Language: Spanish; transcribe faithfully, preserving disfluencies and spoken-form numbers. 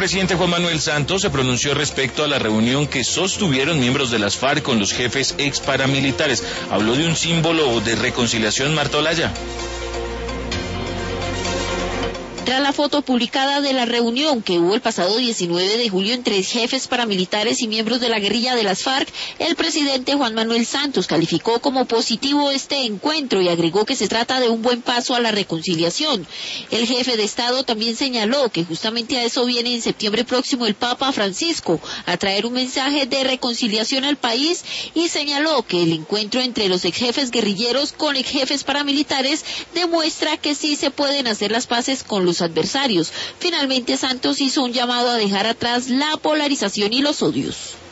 presidente Juan Manuel Santos se pronunció respecto a la reunión que sostuvieron miembros de las FARC con los jefes ex paramilitares. Habló de un símbolo de reconciliación, Marta Olaya. Tras la foto publicada de la reunión que hubo el pasado diecinueve de julio entre jefes paramilitares y miembros de la guerrilla de las FARC, el presidente Juan Manuel Santos calificó como positivo este encuentro y agregó que se trata de un buen paso a la reconciliación. El jefe de Estado también señaló que justamente a eso viene en septiembre próximo el Papa Francisco, a traer un mensaje de reconciliación al país, y señaló que el encuentro entre los ex jefes guerrilleros con ex jefes paramilitares demuestra que sí se pueden hacer las paces con los adversarios. Finalmente, Santos hizo un llamado a dejar atrás la polarización y los odios.